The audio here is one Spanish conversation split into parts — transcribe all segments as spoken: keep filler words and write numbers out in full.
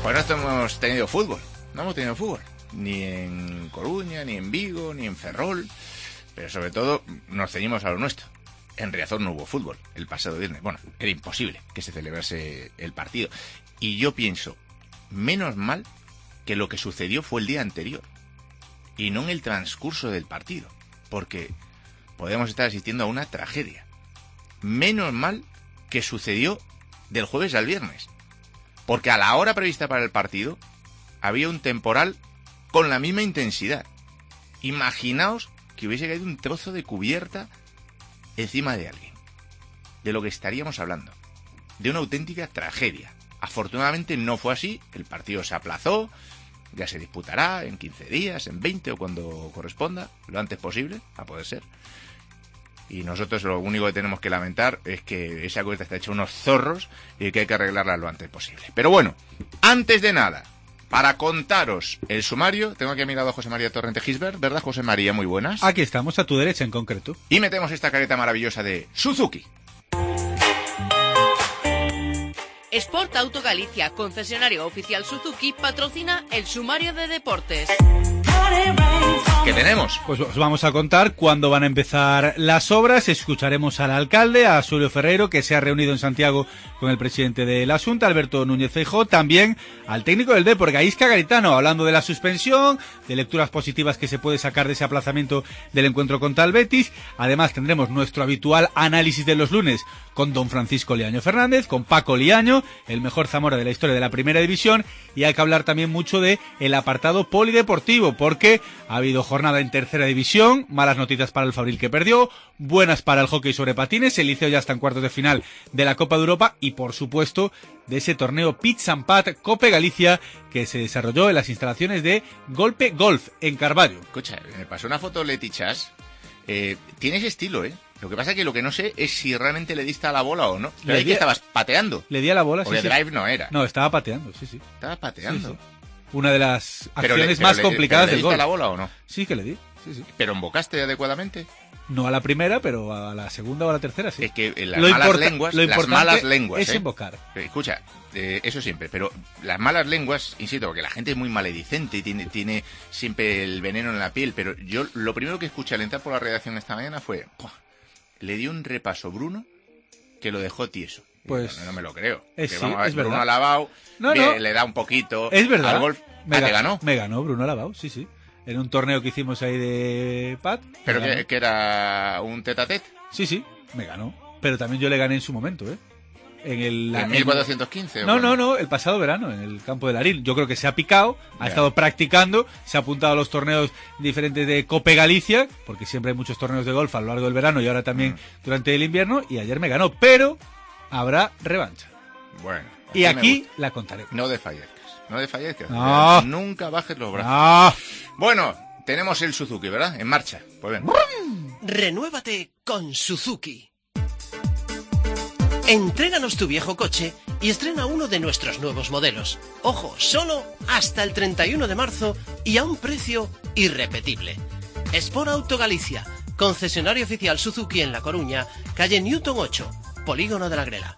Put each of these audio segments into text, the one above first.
Pues no hemos tenido fútbol, no hemos tenido fútbol, ni en Coruña, ni en Vigo, ni en Ferrol, pero sobre todo nos ceñimos a lo nuestro. En Riazor no hubo fútbol el pasado viernes, bueno, era imposible que se celebrase el partido. Y yo pienso, menos mal que lo que sucedió fue el día anterior, y no en el transcurso del partido, porque podemos estar asistiendo a una tragedia. Menos mal que sucedió del jueves al viernes, porque a la hora prevista para el partido había un temporal con la misma intensidad. Imaginaos que hubiese caído un trozo de cubierta encima de alguien. De lo que estaríamos hablando. De una auténtica tragedia. Afortunadamente no fue así, el partido se aplazó, ya se disputará en quince días, en veinte o cuando corresponda, lo antes posible, a poder ser. Y nosotros lo único que tenemos que lamentar es que esa cubierta está hecha unos zorros y que hay que arreglarla lo antes posible. Pero bueno, antes de nada, para contaros el sumario, tengo aquí a mi lado a José María Torrente Gisbert, ¿verdad, José María? Muy buenas. Aquí estamos, a tu derecha en concreto. Y metemos esta careta maravillosa de Suzuki. Sport Auto Galicia, concesionario oficial Suzuki, patrocina el sumario de deportes. ¿Qué tenemos? Pues os vamos a contar cuándo van a empezar las obras. Escucharemos al alcalde, a Xulio Ferreiro, que se ha reunido en Santiago con el presidente de la Xunta, Alberto Núñez Feijóo, también al técnico del Depor, Gaizka Garitano, hablando de la suspensión, de lecturas positivas que se puede sacar de ese aplazamiento del encuentro contra el Betis. Además tendremos nuestro habitual análisis de los lunes con don Francisco Liaño Fernández, con Paco Liaño, el mejor Zamora de la historia de la Primera División, y hay que hablar también mucho de el apartado polideportivo, porque ha habido jornada en Tercera División, malas noticias para el Fabril que perdió, buenas para el hockey sobre patines, el Liceo ya está en cuartos de final de la Copa de Europa y por supuesto de ese torneo Pitch and Pat Cope Galicia que se desarrolló en las instalaciones de Golpe Golf en Carballo. Escucha, me pasó una foto Leti Chas, eh, tiene ese estilo, ¿eh? Lo que pasa es que lo que no sé es si realmente le diste a la bola o no. Pero ahí que estabas pateando. Le di a la bola, Porque sí. drive sí. no era. No, estaba pateando, sí, sí. Estaba pateando. Sí, sí. Una de las Pero acciones le, más le, complicadas pero del ¿le diste gol. a la bola o no? Sí, que le di. Sí, sí. ¿Pero embocaste adecuadamente? No a la primera, pero a la segunda o a la tercera, sí. Es que las lo malas importa, lenguas, lo las malas lenguas, es ¿eh? invocar. Escucha, eh, eso siempre, pero las malas lenguas, insisto, porque la gente es muy maledicente y tiene, tiene siempre el veneno en la piel, pero yo lo primero que escuché al entrar por la redacción esta mañana fue, ¡pua! Le dio un repaso Bruno que lo dejó tieso. Pues no, no me lo creo. Es, que sí, vamos a ver, es Bruno verdad. Alabao No, bien, no. le da un poquito Es verdad. al golf. Me, Ah, ga- ¿te ganó? me ganó Bruno Alabao, sí, sí. En un torneo que hicimos ahí de Pat. Pero me ganó. que, que era un tete a tete. Sí, sí, me ganó. Pero también yo le gané en su momento, ¿eh? En el... ¿En mil cuatrocientos quince? No, no, no, el pasado verano, en el campo de Larín. Yo creo que se ha picado, ha Ya. estado practicando, se ha apuntado a los torneos diferentes de Cope Galicia, porque siempre hay muchos torneos de golf a lo largo del verano y ahora también Mm. durante el invierno, y ayer me ganó, pero habrá revancha. Bueno. Y me aquí gusta. la contaré. No desfallezcas. No desfallezcas. No. Nunca bajes los brazos. ¡Ah! Bueno, tenemos el Suzuki, ¿verdad? En marcha. Pues ven. Renuévate con Suzuki. Entréganos tu viejo coche y estrena uno de nuestros nuevos modelos. Ojo, solo hasta el treinta y uno de marzo y a un precio irrepetible. Sport Auto Galicia, concesionario oficial Suzuki en La Coruña, calle Newton ocho, Polígono de la Grela.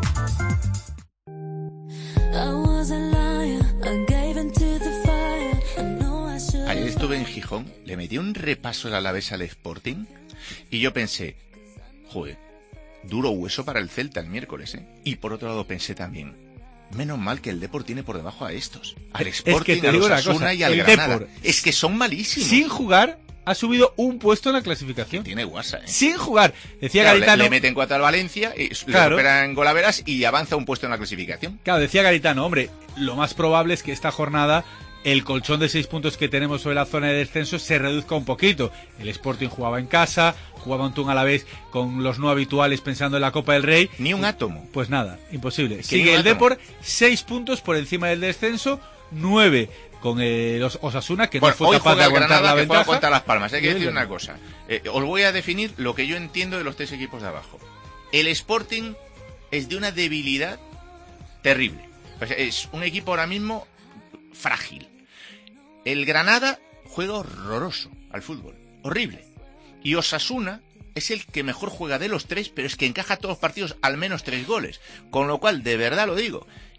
Ayer estuve en Gijón, le metí un repaso al Alavés al Sporting y yo pensé, joder, duro hueso para el Celta el miércoles, ¿eh? Y por otro lado pensé también, menos mal que el Depor tiene por debajo a estos, al Es Sporting, que te al digo una Osasuna cosa, y al el Granada. Depor, Es que son malísimos. Sin jugar, ha subido un puesto en la clasificación. Tiene guasa, ¿eh? Sin jugar. Decía Claro, Garitano... le, le meten cuatro al Valencia, y Claro. le superan Golaveras y avanza un puesto en la clasificación. Claro, decía Garitano, hombre, lo más probable es que esta jornada el colchón de seis puntos que tenemos sobre la zona de descenso se reduzca un poquito. El Sporting jugaba en casa, jugaba un Tun a la vez con los no habituales pensando en la Copa del Rey. Ni un átomo. Pues nada, imposible. que ni Sigue un el átomo. Depor, seis puntos por encima del descenso, nueve con el Os- Osasuna, que Bueno, no fue hoy capaz de juega el aguantar Granada, la que juega ventaja. contra Las Palmas. Hay que Y decir el una Granada. cosa. Eh, os voy a definir lo que yo entiendo de los tres equipos de abajo. El Sporting es de una debilidad terrible. O sea, es un equipo ahora mismo frágil. El Granada juega horroroso al fútbol. Horrible. Y Osasuna es el que mejor juega de los tres, pero es que encaja todos los partidos al menos tres goles. Con lo cual, de verdad lo digo,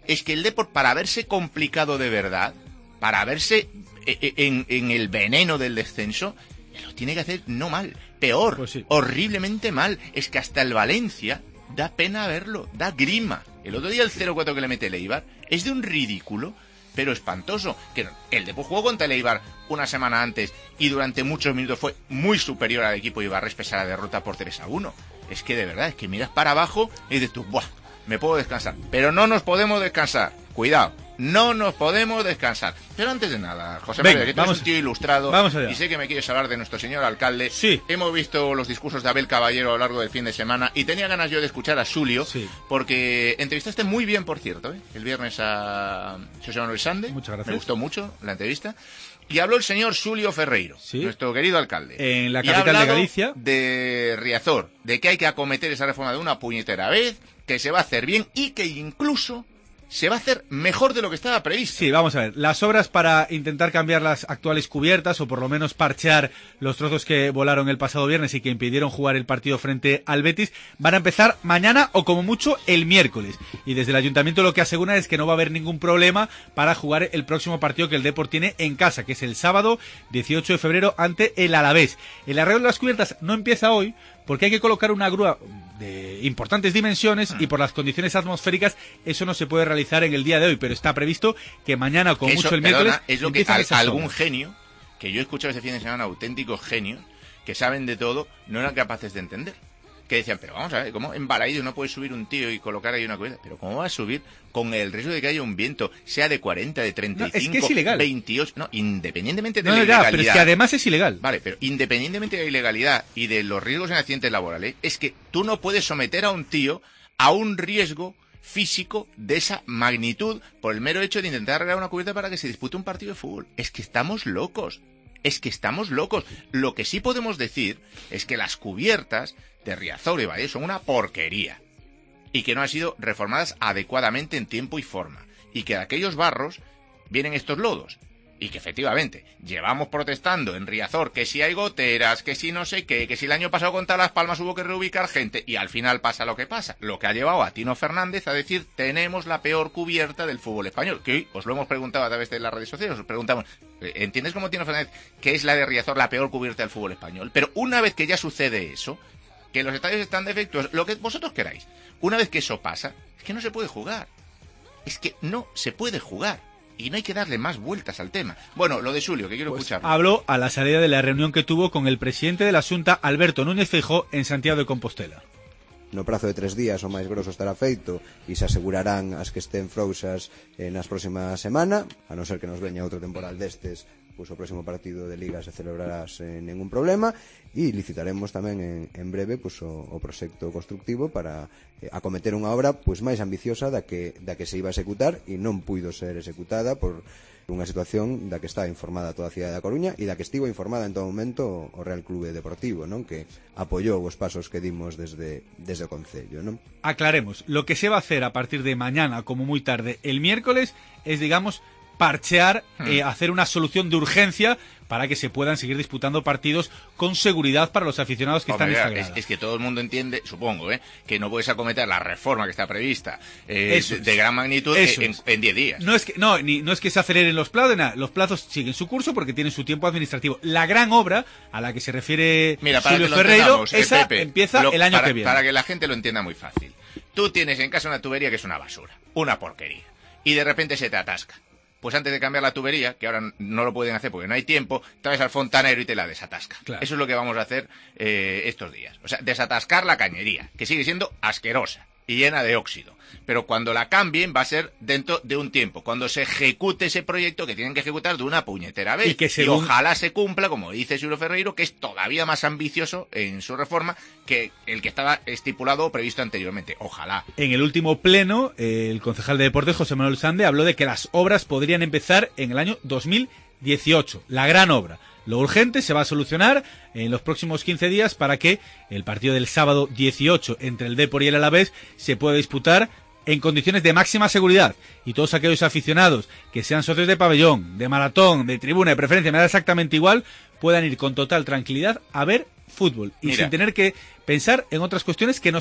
es que el Depor, para haberse complicado de verdad, para verse en, en el veneno del descenso, lo tiene que hacer no mal, peor, pues sí. horriblemente mal. Es que hasta el Valencia da pena verlo, da grima. El otro día el cero cuatro que le mete el Eibar es de un ridículo, pero espantoso. Que el Depor jugó contra el Eibar una semana antes y durante muchos minutos fue muy superior al equipo ibarres pese a la derrota por tres a uno. Es que de verdad, es que miras para abajo y dices tú, ¡buah! Me puedo descansar. Pero no nos podemos descansar. Cuidado. No nos podemos descansar. Pero antes de nada, José María, que tú eres un tío ilustrado vamos allá. Y sé que me quieres hablar de nuestro señor alcalde. Sí. Hemos visto los discursos de Abel Caballero a lo largo del fin de semana y tenía ganas yo de escuchar a Xulio, sí. porque entrevistaste muy bien, por cierto, ¿eh? el viernes a José Manuel Sande. Muchas gracias. Me gustó mucho la entrevista. Y habló el señor Xulio Ferreiro, sí. nuestro querido alcalde. En la capital de Galicia. De Riazor, de que hay que acometer esa reforma de una puñetera vez, que se va a hacer bien y que incluso se va a hacer mejor de lo que estaba previsto. Sí, vamos a ver. Las obras para intentar cambiar las actuales cubiertas o por lo menos parchear los trozos que volaron el pasado viernes y que impidieron jugar el partido frente al Betis van a empezar mañana o como mucho el miércoles. Y desde el ayuntamiento lo que aseguran es que no va a haber ningún problema para jugar el próximo partido que el Depor tiene en casa, que es el sábado dieciocho de febrero ante el Alavés. El arreglo de las cubiertas no empieza hoy porque hay que colocar una grúa de importantes dimensiones y por las condiciones atmosféricas eso no se puede realizar en el día de hoy, pero está previsto que mañana, como mucho el miércoles, perdona, es lo que al, algún genio, que yo he escuchado ese fin de semana, auténticos genios, que saben de todo, no eran capaces de entender. Que decían, pero vamos a ver, ¿cómo en Balaído no puede subir un tío y colocar ahí una cubierta? Pero ¿cómo va a subir con el riesgo de que haya un viento, sea de cuarenta, de treinta y cinco, no, es que es ilegal. veintiocho? No, independientemente de no, la no, ilegalidad. Ya, pero es que además es ilegal. Vale, pero independientemente de la ilegalidad y de los riesgos en accidentes laborales, es que tú no puedes someter a un tío a un riesgo físico de esa magnitud por el mero hecho de intentar arreglar una cubierta para que se dispute un partido de fútbol. Es que estamos locos. Es que estamos locos. Lo que sí podemos decir es que las cubiertas de Riazor y Valle son una porquería y que no han sido reformadas adecuadamente en tiempo y forma y que de aquellos barros vienen estos lodos y que efectivamente llevamos protestando en Riazor que si hay goteras, que si no sé qué, que si el año pasado contra Las Palmas hubo que reubicar gente y al final pasa lo que pasa, lo que ha llevado a Tino Fernández a decir tenemos la peor cubierta del fútbol español, que hoy os lo hemos preguntado a través de las redes sociales, os preguntamos, ¿entiendes cómo Tino Fernández que es la de Riazor la peor cubierta del fútbol español? Pero una vez que ya sucede eso, que los estadios están defectuosos, lo que vosotros queráis, una vez que eso pasa, es que no se puede jugar. Es que no se puede jugar. Y no hay que darle más vueltas al tema. Bueno, lo de Xulio, que quiero pues escuchar. Habló a la salida de la reunión que tuvo con el presidente de la Xunta, Alberto Núñez Feijóo, en Santiago de Compostela. No prazo de tres días o máis grosso estará feito e se asegurarán as que estén frousas eh, nas próximas semana, a non ser que nos veña outro temporal destes, pois o próximo partido de Liga se celebrará sen ningún problema e licitaremos tamén en, en breve pois, o, o proxecto constructivo para eh, acometer unha obra pois máis ambiciosa da que, da que se iba a executar e non puido ser executada por unha situación da que está informada toda a cidade da Coruña e da que estivo informada en todo momento o Real Clube Deportivo, non, que apoiou os pasos que dimos desde, desde o Concello, non? Aclaremos, lo que se va a hacer a partir de mañana, como muy tarde, el miércoles, es, digamos, parchear, eh, hacer una solución de urgencia para que se puedan seguir disputando partidos con seguridad para los aficionados que Hombre, están en esta grada. Es, es que todo el mundo entiende, supongo, ¿eh? que no puedes acometer la reforma que está prevista eh, de, de gran magnitud en diez días. No es que no, ni, no es que se aceleren los plazos, nada. Los plazos siguen su curso porque tienen su tiempo administrativo. La gran obra a la que se refiere Mira, para Xulio que Ferreiro, eh, esa Pepe, empieza lo, el año para, que viene. Para que la gente lo entienda muy fácil. Tú tienes en casa una tubería que es una basura, una porquería, y de repente se te atasca. Pues antes de cambiar la tubería, que ahora no lo pueden hacer porque no hay tiempo, traes al fontanero y te la desatasca. Claro. Eso es lo que vamos a hacer eh, estos días. O sea, desatascar la cañería, que sigue siendo asquerosa y llena de óxido. Pero cuando la cambien va a ser dentro de un tiempo, cuando se ejecute ese proyecto que tienen que ejecutar de una puñetera vez. Y, que según... y ojalá se cumpla, como dice Xulio Ferreiro, que es todavía más ambicioso en su reforma que el que estaba estipulado o previsto anteriormente. Ojalá. En el último pleno, eh, el concejal de Deportes, José Manuel Sande, habló de que las obras podrían empezar en el año dos mil dieciocho. La gran obra. Lo urgente se va a solucionar en los próximos quince días para que el partido del sábado dieciocho entre el Depor y el Alavés se pueda disputar en condiciones de máxima seguridad y todos aquellos aficionados que sean socios de pabellón, de maratón, de tribuna, de preferencia, me da exactamente igual, puedan ir con total tranquilidad a ver fútbol y Mira. sin tener que pensar en otras cuestiones que no sea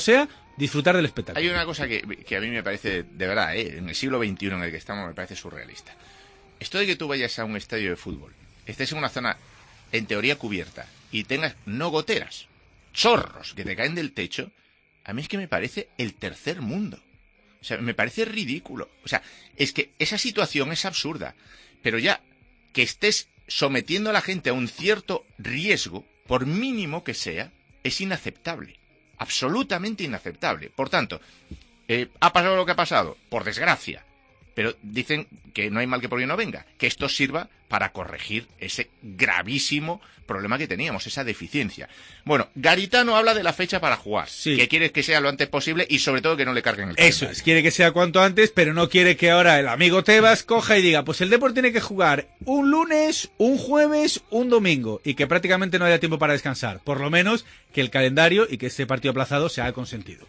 disfrutar del espectáculo. Hay una cosa que, que a mí me parece, de verdad, ¿eh? en el siglo veintiuno en el que estamos, me parece surrealista. Esto de que tú vayas a un estadio de fútbol, estés en una zona en teoría cubierta y tengas no goteras, chorros que te caen del techo, a mí es que me parece el tercer mundo. O sea, me parece ridículo. O sea, es que esa situación es absurda. Pero ya que estés sometiendo a la gente a un cierto riesgo, por mínimo que sea, es inaceptable. Absolutamente inaceptable. Por tanto, eh, ¿ha pasado lo que ha pasado? Por desgracia. Pero dicen que no hay mal que por bien no venga. Que esto sirva para corregir ese gravísimo problema que teníamos, esa deficiencia. Bueno, Garitano habla de la fecha para jugar. Sí. Que quiere que sea lo antes posible y sobre todo que no le carguen el calendario. Eso es, quiere que sea cuanto antes, pero no quiere que ahora el amigo Tebas coja y diga, pues el Depor tiene que jugar un lunes, un jueves, un domingo, y que prácticamente no haya tiempo para descansar. Por lo menos que el calendario y que ese partido aplazado sea el consentido.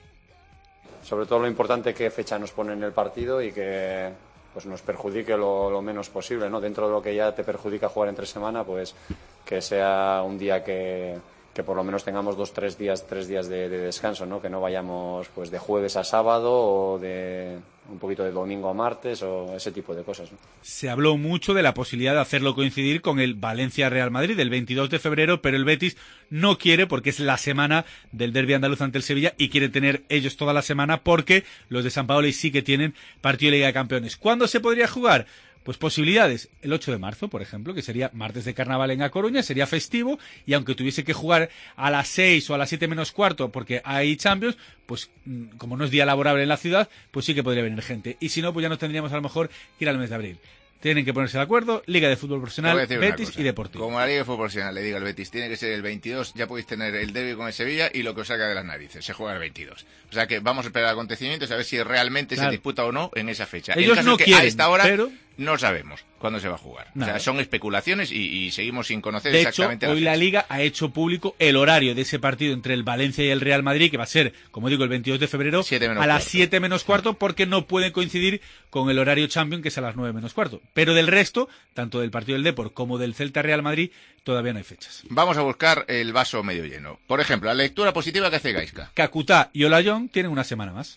Sobre todo lo importante qué fecha nos pone en el partido y que pues nos perjudique lo, lo menos posible, ¿no? Dentro de lo que ya te perjudica jugar entre semana, pues que sea un día que, que por lo menos tengamos dos, tres días, tres días de, de descanso, ¿no? Que no vayamos pues de jueves a sábado o de un poquito de domingo a martes o ese tipo de cosas, ¿no? Se habló mucho de la posibilidad de hacerlo coincidir con el Valencia-Real Madrid el veintidós de febrero, pero el Betis no quiere porque es la semana del derbi andaluz ante el Sevilla y quiere tener ellos toda la semana porque los de Sampaoli sí que tienen partido de Liga de Campeones. ¿Cuándo se podría jugar? Pues posibilidades, el ocho de marzo, por ejemplo, que sería martes de carnaval en A Coruña, sería festivo, y aunque tuviese que jugar a las seis o a las siete menos cuarto porque hay Champions, pues como no es día laborable en la ciudad, pues sí que podría venir gente. Y si no, pues ya nos tendríamos a lo mejor que ir al mes de abril. Tienen que ponerse de acuerdo, Liga de Fútbol Profesional, Betis y Deportivo. Como la Liga de Fútbol Profesional le diga al Betis, tiene que ser el veintidós, ya podéis tener el derbi con el Sevilla y lo que os saca de las narices, se juega el veintidós. O sea que vamos a esperar acontecimientos a ver si realmente claro. se disputa o no en esa fecha. Ellos el no es que quieren, a esta hora pero... no sabemos cuándo se va a jugar. Nada. O sea, son especulaciones y, y seguimos sin conocer de exactamente hecho, la hoy fecha. la Liga ha hecho público el horario de ese partido entre el Valencia y el Real Madrid, que va a ser, como digo, el veintidós de febrero a las siete menos cuarto, porque no puede coincidir con el horario Champions, que es a las nueve menos cuarto. Pero del resto, tanto del partido del Depor como del Celta-Real Madrid, todavía no hay fechas. Vamos a buscar el vaso medio lleno. Por ejemplo, la lectura positiva que hace Gaizka. Kakuta y Olayón tienen una semana más.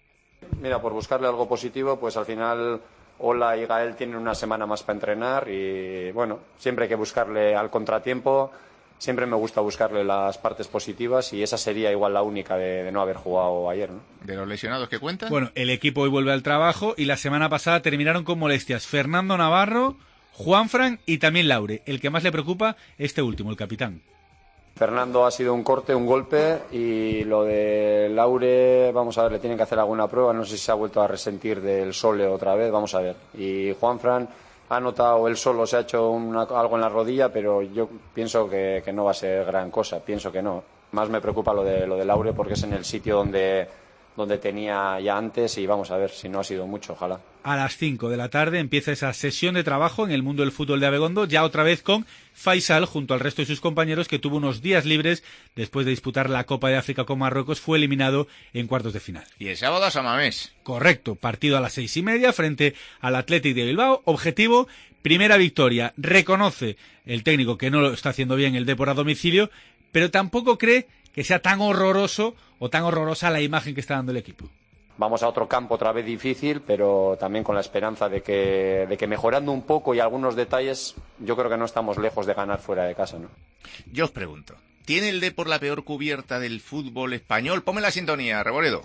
Mira, por buscarle algo positivo, pues al final Ola y Gael tienen una semana más para entrenar y, bueno, siempre hay que buscarle al contratiempo, siempre me gusta buscarle las partes positivas y esa sería igual la única de, de no haber jugado ayer, ¿no? ¿De los lesionados que cuentan? Bueno, el equipo hoy vuelve al trabajo y la semana pasada terminaron con molestias Fernando Navarro, Juanfran y también Laure. El que más le preocupa, este último, el capitán. Fernando ha sido un corte, un golpe, y lo de Laure, vamos a ver, le tienen que hacer alguna prueba, no sé si se ha vuelto a resentir del sole otra vez, vamos a ver. Y Juanfran ha notado él solo, se ha hecho una, algo en la rodilla, pero yo pienso que, que no va a ser gran cosa, pienso que no. Más me preocupa lo de, lo de Laure porque es en el sitio donde, donde tenía ya antes y vamos a ver si no ha sido mucho, ojalá. A las cinco de la tarde empieza esa sesión de trabajo en el mundo del fútbol de Abegondo, ya otra vez con Faisal junto al resto de sus compañeros, que tuvo unos días libres después de disputar la Copa de África con Marruecos, fue eliminado en cuartos de final. Y el sábado a Samamés. Correcto, partido a las seis y media frente al Athletic de Bilbao. Objetivo, primera victoria. Reconoce el técnico que no lo está haciendo bien el Depor a domicilio, pero tampoco cree que sea tan horroroso o tan horrorosa la imagen que está dando el equipo. Vamos a otro campo otra vez difícil, pero también con la esperanza de que, de que mejorando un poco y algunos detalles, yo creo que no estamos lejos de ganar fuera de casa, ¿no? Yo os pregunto, ¿tiene el Depor la peor cubierta del fútbol español? Ponme la sintonía, Reboredo.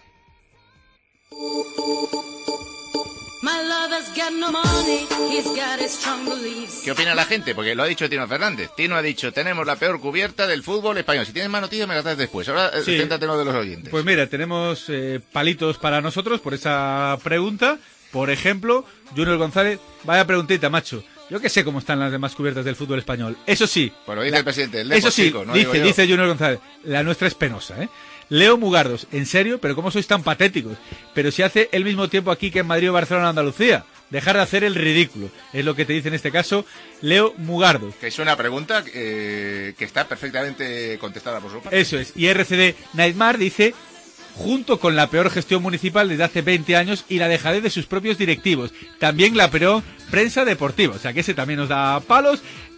¿Qué opina la gente? Porque lo ha dicho Tino Fernández. Tino ha dicho, tenemos la peor cubierta del fútbol español. Si tienes más noticias me las das después. Ahora sí. Céntrate lo de los oyentes. Pues mira, tenemos eh, palitos para nosotros por esa pregunta. Por ejemplo, Junior González, vaya preguntita, macho. Yo que sé cómo están las demás cubiertas del fútbol español. Eso sí. Pues lo dice la, el presidente del Depor, Eso sí, chico, no dice, digo yo. dice Junior González, la nuestra es penosa, ¿eh? Leo Mugardos, en serio, pero ¿cómo sois tan patéticos? Pero si hace el mismo tiempo aquí que en Madrid, Barcelona, Andalucía. Dejar de hacer el ridículo, es lo que te dice en este caso Leo Mugardos. Que es una pregunta eh, que está perfectamente contestada por su parte. Eso es, y R C D Nightmare dice, junto con la peor gestión municipal desde hace veinte años y la dejadez de sus propios directivos, también la peor prensa deportiva, o sea que ese también nos da palos.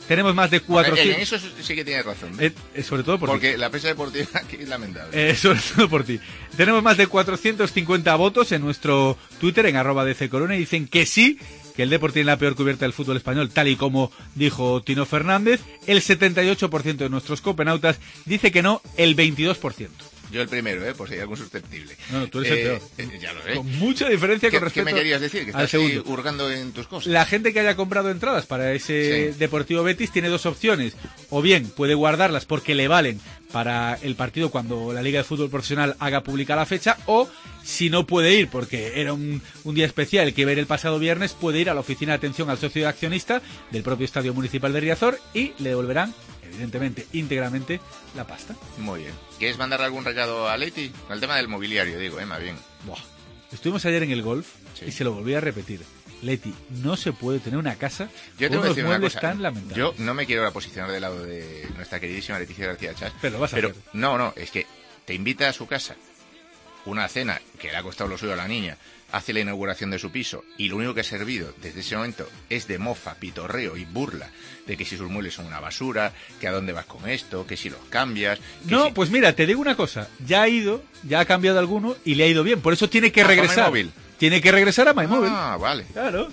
tenemos más de cuatrocientos... En eso sí que tienes razón. ¿eh? Eh, sobre todo por Porque ti. la prensa deportiva aquí es lamentable. Eh, sobre todo por ti. Tenemos más de cuatrocientos cincuenta votos en nuestro Twitter, en arroba D C Corona, y dicen que sí, que el Depor tiene la peor cubierta del fútbol español, tal y como dijo Tino Fernández. El setenta y ocho por ciento de nuestros copenautas dice que no, el veintidós por ciento. Yo el primero, ¿eh? Por si hay algún susceptible. No, no, tú eres eh, el peor. Eh, ya lo sé. Con mucha diferencia ¿Qué, con respecto ¿Qué me querías decir? Que al estás ahí segundo. hurgando en tus cosas. La gente que haya comprado entradas para ese Sí. Deportivo Betis tiene dos opciones. O bien puede guardarlas porque le valen para el partido cuando la Liga de Fútbol Profesional haga pública la fecha, o si no puede ir porque era un, un día especial que iba a ir el pasado viernes, puede ir a la oficina de atención al socio de accionista del propio Estadio Municipal de Riazor y le devolverán, evidentemente, íntegramente la pasta. Muy bien. ¿Quieres mandarle algún recado a Leti? Con el tema del mobiliario, digo, eh, más bien. Buah. Estuvimos ayer en el golf Sí. y se lo volví a repetir. Leti, no se puede tener una casa Yo te con voy a unos decir una muebles cosa. tan lamentables. Yo no me quiero ahora posicionar del lado de nuestra queridísima Leticia García Chas. Pero lo vas a pero hacer. no, no, es que te invita a su casa una cena que le ha costado lo suyo a la niña, hace la inauguración de su piso y lo único que ha servido desde ese momento es de mofa, pitorreo y burla de que si sus muebles son una basura, que a dónde vas con esto, que si los cambias... Que No, si... pues mira, te digo una cosa. Ya ha ido, ya ha cambiado alguno y le ha ido bien. Por eso tiene que Ah, con regresar. MyMóvil. Tiene que regresar a MyMóvil. Ah, vale. Claro.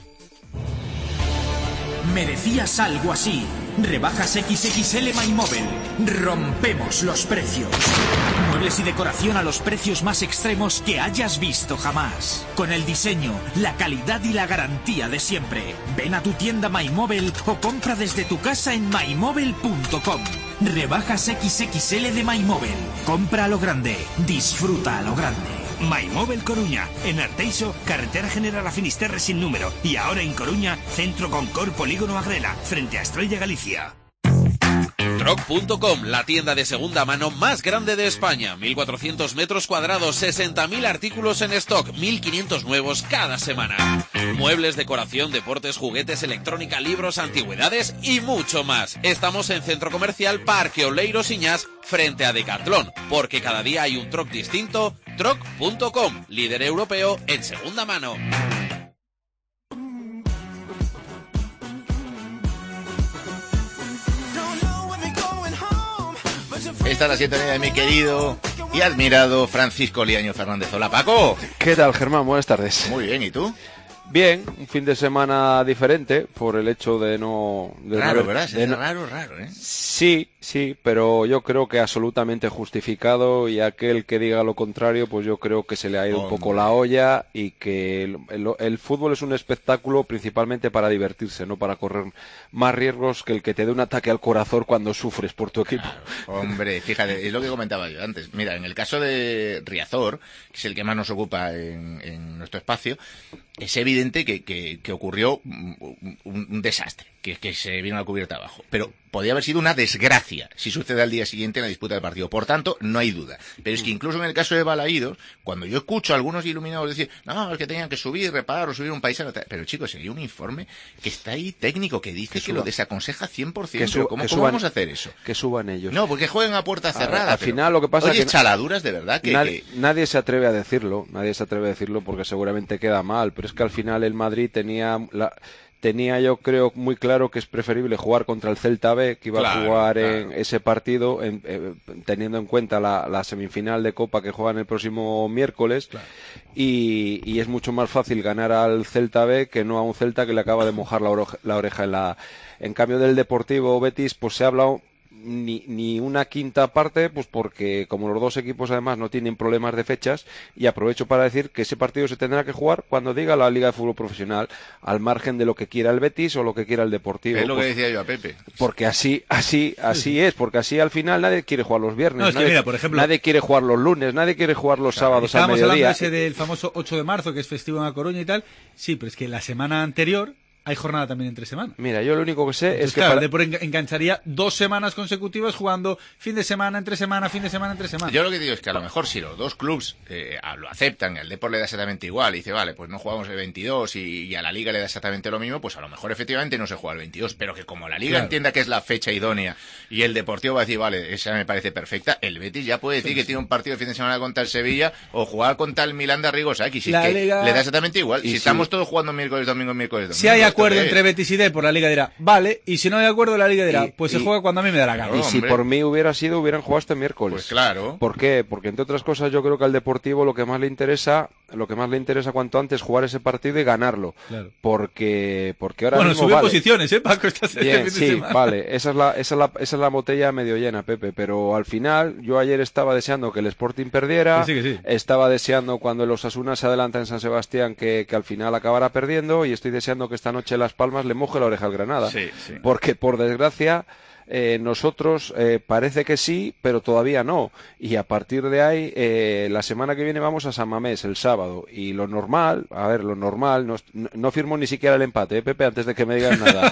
Merecías algo así. Rebajas equis equis ele MyMóvil. Rompemos los precios. Muebles y decoración a los precios más extremos que hayas visto jamás. Con el diseño, la calidad y la garantía de siempre. Ven a tu tienda MyMóvil o compra desde tu casa en mymóvil punto com. Rebajas equis equis ele de MyMóvil. Compra a lo grande. Disfruta a lo grande. MyMóvil Coruña, en Arteixo, carretera general a Finisterre sin número, y ahora en Coruña, Centro Concor Polígono Agrela, frente a Estrella Galicia. Troc punto com, la tienda de segunda mano más grande de España. mil cuatrocientos metros cuadrados, sesenta mil artículos en stock, mil quinientos nuevos cada semana. Muebles, decoración, deportes, juguetes, electrónica, libros, antigüedades y mucho más. Estamos en Centro Comercial Parque Oleiros Iñás, frente a Decathlon, porque cada día hay un Troc distinto. Troc punto com, líder europeo en segunda mano. Esta es la sintonía de mi querido y admirado Francisco Liaño Fernández. Hola, Paco. ¿Qué tal, Germán? Buenas tardes. Muy bien, ¿y tú? Bien, un fin de semana diferente por el hecho de no... De raro, no haber, ¿verdad? de Es no... raro, raro, ¿eh? Sí, sí, pero yo creo que absolutamente justificado, y aquel que diga lo contrario, pues yo creo que se le ha ido Hombre. un poco la olla, y que el, el, el fútbol es un espectáculo principalmente para divertirse, no para correr más riesgos que el que te dé un ataque al corazón cuando sufres por tu equipo. Claro, hombre, fíjate, es lo que comentaba yo antes. Mira, en el caso de Riazor, que es el que más nos ocupa en, en nuestro espacio, es evidente que, que, que ocurrió un, un, un desastre, que, que se vino la cubierta abajo. Pero podía haber sido una desgracia si sucede al día siguiente en la disputa del partido. Por tanto, no hay duda. Pero es que incluso en el caso de Balaídos, cuando yo escucho a algunos iluminados decir, no, es que tenían que subir, reparar o subir un paisano. Pero chicos, hay un informe que está ahí técnico que dice que, que lo desaconseja cien por ciento. Que Pero ¿cómo, que ¿cómo suban, vamos a hacer eso? Que suban ellos. No, porque juegan a puerta cerrada. A, al pero, final lo que pasa oye, es que chaladuras de verdad que nadie, que nadie se atreve a decirlo, nadie se atreve a decirlo porque seguramente queda mal, pero es que al final el Madrid tenía la, tenía yo creo muy claro que es preferible jugar contra el Celta B, que iba claro, a jugar claro. en ese partido, en, eh, teniendo en cuenta la, la semifinal de Copa que juegan el próximo miércoles, claro. y, y es mucho más fácil ganar al Celta B que no a un Celta que le acaba de mojar la, oreja, la oreja en la... En cambio del Deportivo Betis, pues se ha hablado Ni, ni una quinta parte, pues porque como los dos equipos además no tienen problemas de fechas, y aprovecho para decir que ese partido se tendrá que jugar cuando diga la Liga de Fútbol Profesional, al margen de lo que quiera el Betis o lo que quiera el Deportivo. Es lo pues, que decía yo a Pepe. Porque así, así, así es, porque así al final nadie quiere jugar los viernes, no, es que nadie, mira, por ejemplo, nadie quiere jugar los lunes, nadie quiere jugar los claro, sábados al mediodía. Estábamos hablando ese del famoso ocho de marzo, que es festivo en A Coruña y tal, sí, pero es que la semana anterior hay jornada también entre semana. Mira, yo lo único que sé Entonces, es que... claro, para... el Depor engancharía dos semanas consecutivas jugando fin de semana, entre semana, fin de semana, entre semana. Yo lo que digo es que a lo mejor si los dos clubs eh, lo aceptan, el Depor le da exactamente igual y dice, vale, pues no jugamos el veintidós y, y a la Liga le da exactamente lo mismo, pues a lo mejor efectivamente no se juega el veintidós, pero que como la Liga claro. entienda que es la fecha idónea y el Deportivo va a decir, vale, esa me parece perfecta, el Betis ya puede decir sí, que sí. tiene un partido de fin de semana contra el Sevilla o jugar contra el Milán de Arrigosaki, si es que Liga... le da exactamente igual. Y si, si estamos todos jugando miércoles, domingo, miércoles, domingo. Si hay, acuerdo entre Betis y Depor, la Liga dirá, vale, y si no hay acuerdo, la Liga dirá, y, pues y, se juega cuando a mí me da la gana. Y si por mí hubiera sido, hubieran jugado este miércoles. Pues claro. ¿Por qué? Porque entre otras cosas yo creo que al Deportivo lo que más le interesa, lo que más le interesa cuanto antes jugar ese partido y ganarlo. Claro. Porque, porque ahora bueno, mismo, subió vale, posiciones, ¿eh, Paco? Estás bien, sí, vale, esa es, la, esa, es la, esa es la botella medio llena, Pepe, pero al final yo ayer estaba deseando que el Sporting perdiera, que sí, que sí. estaba deseando cuando el Osasuna se adelanta en San Sebastián que, que al final acabara perdiendo y estoy deseando que esta noche Las Palmas le moje la oreja al Granada, sí, sí. porque por desgracia eh, nosotros eh, parece que sí, pero todavía no, y a partir de ahí eh, la semana que viene vamos a San Mamés el sábado, y lo normal, a ver, lo normal, no, no firmo ni siquiera el empate, ¿eh, Pepe? Antes de que me digas nada.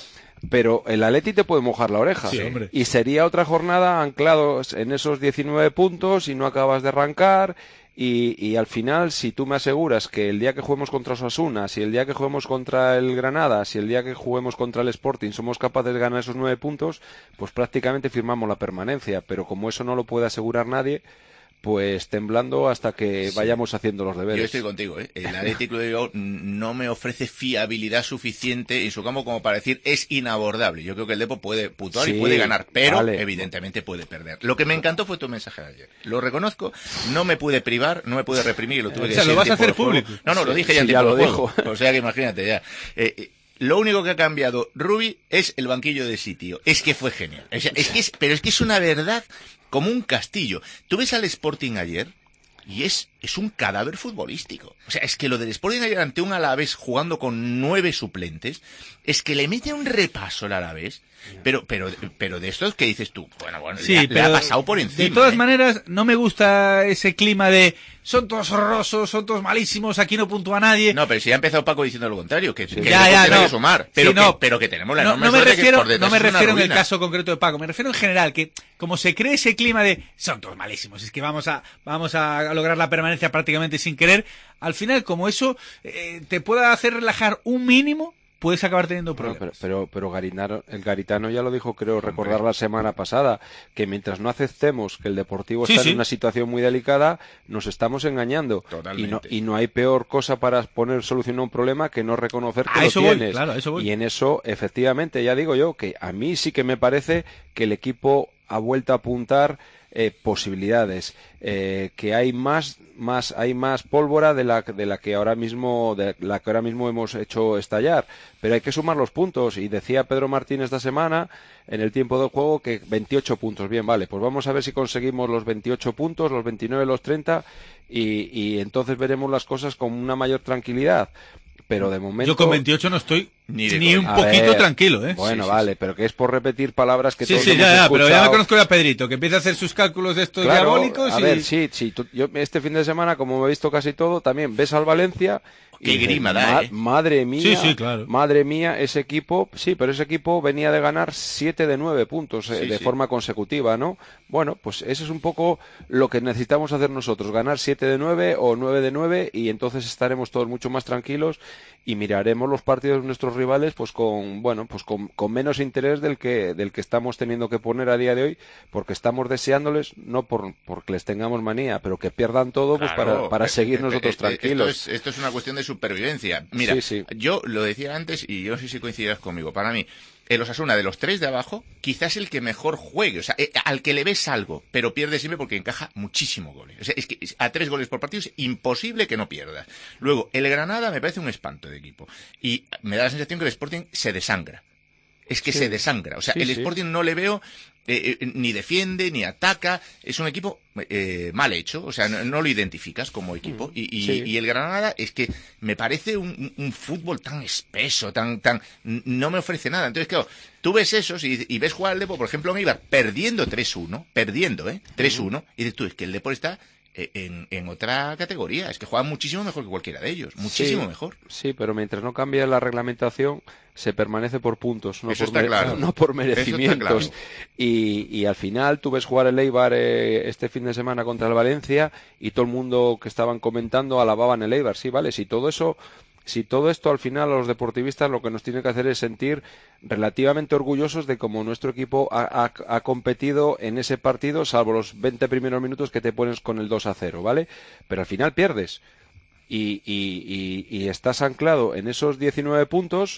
Pero el Atleti te puede mojar la oreja. Sí, hombre. Y sería otra jornada anclados en esos diecinueve puntos y no acabas de arrancar. Y, y al final, si tú me aseguras que el día que juguemos contra Osasuna, si el día que juguemos contra el Granada, si el día que juguemos contra el Sporting somos capaces de ganar esos nueve puntos, pues prácticamente firmamos la permanencia. Pero como eso no lo puede asegurar nadie, pues temblando hasta que sí. vayamos haciendo los deberes. Yo estoy contigo, ¿eh? El Atlético de Bilbao no me ofrece fiabilidad suficiente en su campo como para decir es inabordable. Yo creo que el Depor puede puntuar sí, y puede ganar, pero vale. evidentemente puede perder. Lo que me encantó fue tu mensaje de ayer. Lo reconozco, no me pude privar, no me pude reprimir y lo tuve que decir. O sea, lo vas a hacer público. No, no, sí, lo dije ya en sí, tiempo ya lo de dijo. juego. O sea que imagínate ya. Eh, eh, Lo único que ha cambiado Rubi es el banquillo de sitio. Es que fue genial. O sea, es que es, pero es que es una verdad como un castillo. ¿Tú ves al Sporting ayer? Y es, es un cadáver futbolístico. O sea, es que lo del Sporting ayer ante un Alavés jugando con nueve suplentes, es que le mete un repaso el Alavés, pero, pero, pero de estos que dices tú, bueno, bueno, sí, le, pero le ha pasado por encima. De todas ¿eh? maneras, no me gusta ese clima de son todos horrorosos, son todos malísimos, aquí no puntúa nadie. No, pero si ya ha empezado Paco diciendo lo contrario, que, sí. que ya, ya, no. que sumar, pero, sí, no. que, pero que tenemos la no, enorme no me refiero, que por no me refiero en el ruina. caso concreto de Paco, me refiero en general, que como se cree ese clima de son todos malísimos, es que vamos a, vamos a lograr la permanencia prácticamente sin querer, al final como eso eh, te pueda hacer relajar un mínimo, puedes acabar teniendo problemas. No, pero, pero, pero Garitano, el Garitano ya lo dijo, creo recordar la semana pasada, que mientras no aceptemos que el Deportivo sí, está sí. en una situación muy delicada, nos estamos engañando. Totalmente. Y no, y no hay peor cosa para poner solución a un problema que no reconocer que a lo eso tienes. Voy, claro, a eso voy. Y en eso, efectivamente, ya digo yo, que a mí sí que me parece que el equipo ha vuelto a apuntar eh, posibilidades, eh, que hay más, más, hay más pólvora de la, de la que ahora mismo, de la que ahora mismo hemos hecho estallar, pero hay que sumar los puntos. Y decía Pedro Martín esta semana en el tiempo del juego que veintiocho puntos. Bien, vale, pues vamos a ver si conseguimos los veintiocho puntos, los veintinueve, los treinta y, y entonces veremos las cosas con una mayor tranquilidad. Pero de momento... Yo con veintiocho no estoy ni, ni un a poquito ver, tranquilo, ¿eh? Bueno, sí, sí, vale, sí. pero que es por repetir palabras que sí, todos sí, hemos ya, ya, escuchado. pero ya me conozco a Pedrito, que empieza a hacer sus cálculos de estos claro, diabólicos a y... ver, sí, sí, tú, yo este fin de semana, como me he visto casi todo, también ves al Valencia... Qué y grima dices, da, ma ¿eh? Madre mía, sí, sí, claro. madre mía, ese equipo, sí, pero ese equipo venía de ganar siete de nueve puntos eh, sí, de sí. forma consecutiva, ¿no? Bueno, pues eso es un poco lo que necesitamos hacer nosotros, ganar siete de nueve o nueve de nueve y entonces estaremos todos mucho más tranquilos y miraremos los partidos de nuestros rivales pues con, bueno, pues con, con menos interés del que, del que estamos teniendo que poner a día de hoy, porque estamos deseándoles, no por porque les tengamos manía, pero que pierdan todo claro, pues para, para eh, seguir eh, nosotros eh, tranquilos. Esto es, esto es una cuestión de supervivencia. Mira, sí, sí. yo lo decía antes y yo no sé si coincidirás conmigo. Para mí, el Osasuna de los tres de abajo, quizás el que mejor juegue. O sea, eh, al que le ves algo, pero pierde siempre porque encaja muchísimo goles. O sea, es que a tres goles por partido es imposible que no pierdas. Luego, el Granada me parece un espanto de equipo. Y me da la sensación que el Sporting se desangra. Es que sí. se desangra. O sea, sí, el Sporting sí. no le veo... Eh, eh, ni defiende, ni ataca, es un equipo eh, mal hecho, o sea, no, no lo identificas como equipo, y, y, sí. y el Granada es que me parece un, un fútbol tan espeso, tan, tan, no me ofrece nada. Entonces, claro, tú ves esos y, y ves jugar al Depor, por ejemplo, en Eibar, perdiendo tres uno, perdiendo, eh, tres uno, y dices tú, es que el Depor está En, en otra categoría, es que juegan muchísimo mejor que cualquiera de ellos, muchísimo sí, mejor. Sí, pero mientras no cambie la reglamentación, se permanece por puntos, no, Eso por, está claro. no por merecimientos. Claro. Y, y al final tú ves jugar el Eibar eh, este fin de semana contra el Valencia y todo el mundo que estaban comentando alababan el Eibar, sí, vale, si todo eso... Si todo esto al final a los deportivistas lo que nos tiene que hacer es sentir relativamente orgullosos de cómo nuestro equipo ha, ha, ha competido en ese partido, salvo los veinte primeros minutos que te pones con el dos a cero, ¿vale? Pero al final pierdes. y, y, y, y estás anclado en esos diecinueve puntos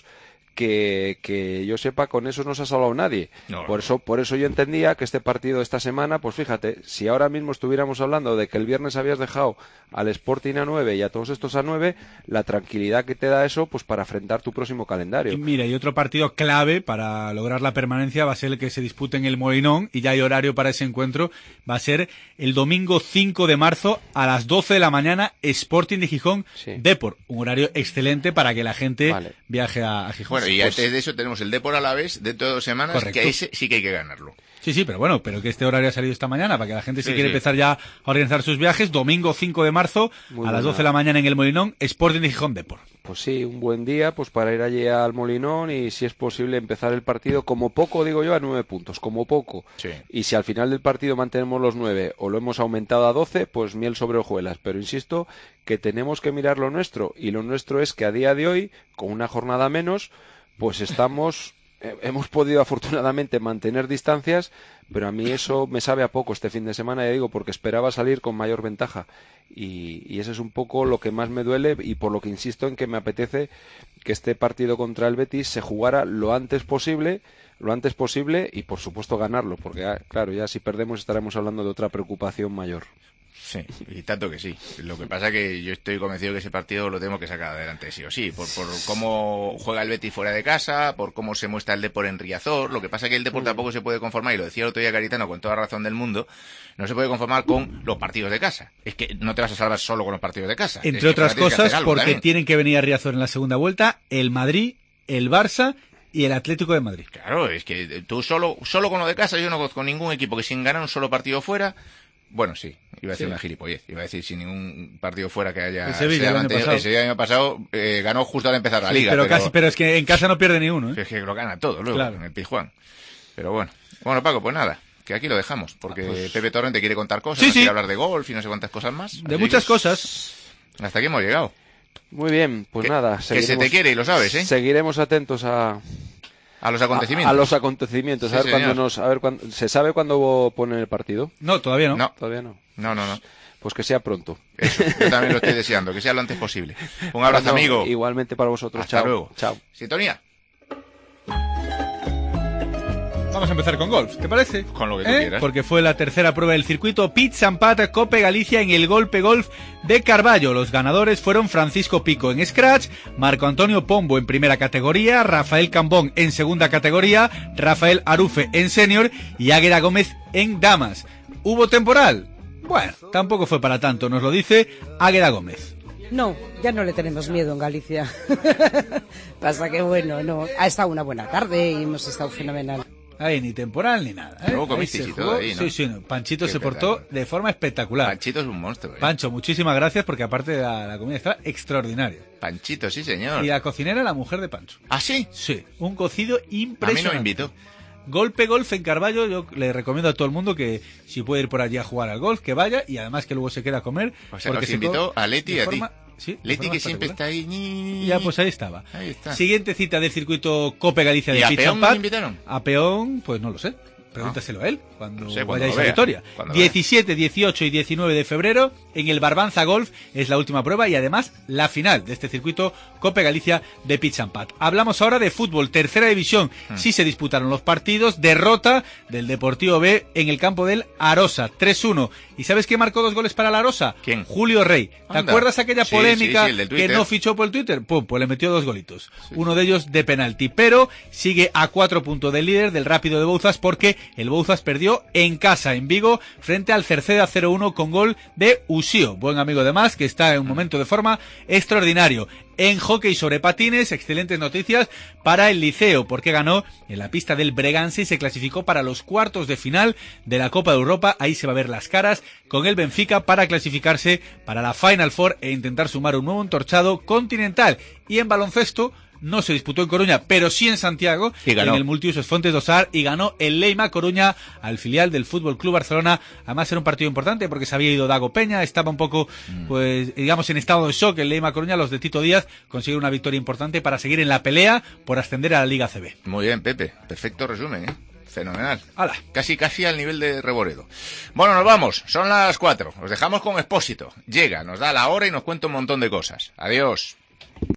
que, que yo sepa, con eso no se ha salvado nadie. No. Por eso, por eso yo entendía que este partido de esta semana, pues fíjate, si ahora mismo estuviéramos hablando de que el viernes habías dejado al Sporting a nueve y a todos estos a nueve, la tranquilidad que te da eso, pues para afrontar tu próximo calendario. Y mira, y otro partido clave para lograr la permanencia va a ser el que se dispute en el Molinón, y ya hay horario para ese encuentro, va a ser el domingo cinco de marzo a las doce de la mañana, Sporting de Gijón, sí. Depor, un horario excelente para que la gente vale. viaje a, a Gijón. Bueno, y pues, antes de eso tenemos el Depor Alavés dentro de dos semanas, correcto. Que ese sí que hay que ganarlo. Sí, sí, pero bueno, pero que este horario ha salido esta mañana para que la gente si sí, quiere sí. empezar ya a organizar sus viajes, domingo cinco de marzo Muy a las doce de la mañana en el Molinón, Sporting de Gijón Depor. Pues sí, un buen día pues para ir allí al Molinón y si es posible empezar el partido como poco, digo yo, a nueve puntos, como poco. Sí. Y si al final del partido mantenemos los nueve o lo hemos aumentado a doce, pues miel sobre hojuelas. Pero insisto que tenemos que mirar lo nuestro, y lo nuestro es que a día de hoy, con una jornada menos, pues estamos... hemos podido afortunadamente mantener distancias, pero a mí eso me sabe a poco este fin de semana, ya digo, porque esperaba salir con mayor ventaja y, y eso es un poco lo que más me duele y por lo que insisto en que me apetece que este partido contra el Betis se jugara lo antes posible, lo antes posible y por supuesto ganarlo, porque claro, ya si perdemos estaremos hablando de otra preocupación mayor. Sí, y tanto que sí. Lo que pasa que yo estoy convencido que ese partido lo tenemos que sacar adelante sí o sí, por, por cómo juega el Betis fuera de casa, por cómo se muestra el Depor en Riazor. Lo que pasa que el Depor tampoco se puede conformar, y lo decía el otro día Garitano con toda razón del mundo, no se puede conformar con los partidos de casa. Es que no te vas a salvar solo con los partidos de casa. Entre otras cosas, porque también tienen que venir a Riazor en la segunda vuelta el Madrid, el Barça y el Atlético de Madrid. Claro, es que tú solo, solo con lo de casa, yo no conozco ningún equipo que sin ganar un solo partido fuera. Bueno, sí, iba a decir sí. una gilipollez, iba a decir sin ningún partido fuera que haya... El Sevilla el año pasado, el año pasado eh, ganó justo al empezar la sí, liga. Pero, pero... Casi, pero es que en casa no pierde ni uno, ¿eh? Es que lo gana todo luego, claro. en el Pizjuán. Pero bueno, bueno Paco, pues nada, que aquí lo dejamos, porque ah, pues... Pepe Torrente quiere contar cosas, sí, sí. quiere hablar de golf y no sé cuántas cosas más. De muchas que... cosas. Hasta aquí hemos llegado. Muy bien, pues que, nada. Que se te quiere y lo sabes, ¿eh? Seguiremos atentos a... A los acontecimientos. A, a los acontecimientos. Sí, a ver cuándo nos, a ver cuándo, ¿se sabe cuándo ponen el partido? No, todavía no. No, todavía no. No, no, no. Pues que sea pronto. Eso, yo también lo estoy deseando, que sea lo antes posible. Un abrazo, bueno, amigo. Igualmente para vosotros. Hasta Chao. luego. Chao. Sintonía. Vamos a empezar con golf, ¿te parece? Con lo que tú ¿Eh? quieras. Porque fue la tercera prueba del circuito Pitch and Putt Cope Galicia en el Golpe Golf de Carballo. Los ganadores fueron Francisco Pico en Scratch, Marco Antonio Pombo en primera categoría, Rafael Cambón en segunda categoría, Rafael Arufe en Senior y Águeda Gómez en Damas. ¿Hubo temporal? Bueno, tampoco fue para tanto, nos lo dice Águeda Gómez. No, ya no le tenemos miedo en Galicia. Pasa que bueno, no, ha estado una buena tarde y hemos estado fenomenal. Ahí ni temporal ni nada, ¿eh? Luego comisteis y todo ahí, ¿no? Sí, sí, no. Panchito Qué se portó de forma espectacular. Panchito es un monstruo, ¿eh? Pancho, muchísimas gracias porque aparte de la, la comida estaba extraordinaria. Panchito, sí señor. Y la cocinera, la mujer de Pancho. ¿Ah, sí? Sí, un cocido impresionante. A mí no me invitó. Golpe Golf en Carballo, yo le recomiendo a todo el mundo que si puede ir por allí a jugar al golf, que vaya y además que luego se quede a comer. O sea, porque os invitó a Leti y a ti. Sí, Leti que siempre está ahí. Ni... Ya, pues ahí estaba. Ahí está. Siguiente cita del circuito Cope Galicia de ¿Y a Pitch Peón and Putt. me invitaron? A Peón, pues no lo sé. Pregúntaselo a él cuando, no sé, cuando vayáis a Vitoria. diecisiete, dieciocho y diecinueve de febrero en el Barbanza Golf es la última prueba y además la final de este circuito Cope Galicia de Pitch and Putt. Hablamos ahora de fútbol, tercera división. Hmm. Sí se disputaron los partidos. Derrota del Deportivo B en el campo del Arosa, tres uno. ¿Y sabes quién marcó dos goles para la Arosa? ¿Quién? Julio Rey. ¿Te Anda. acuerdas aquella Sí, polémica sí, sí, que no fichó por el Twitter? Pum, pues le metió dos golitos. Sí. Uno de ellos de penalti. Pero sigue a cuatro puntos del líder del Rápido de Bouzas porque el Bouzas perdió en casa, en Vigo, frente al Cerceda cero uno con gol de Usío, buen amigo de Más, que está en un momento de forma extraordinario. En hockey sobre patines, excelentes noticias para el Liceo, porque ganó en la pista del Breganze y se clasificó para los cuartos de final de la Copa de Europa. Ahí se va a ver las caras con el Benfica para clasificarse para la Final Four e intentar sumar un nuevo entorchado continental. Y en baloncesto, no se disputó en Coruña, pero sí en Santiago, en el Multiusos Fontes do Sar, y ganó el Leima Coruña al filial del Fútbol Club Barcelona. Además era un partido importante porque se había ido Dago Peña, estaba un poco, mm. pues, digamos, en estado de shock el Leima Coruña. Los de Tito Díaz consiguieron una victoria importante para seguir en la pelea por ascender a la Liga A C B. Muy bien, Pepe, perfecto resumen, ¿eh? Fenomenal. ¡Hala! Casi, casi al nivel de Reboredo. Bueno, nos vamos. Son las cuatro. Os dejamos con Expósito. Llega, nos da la hora y nos cuenta un montón de cosas. Adiós.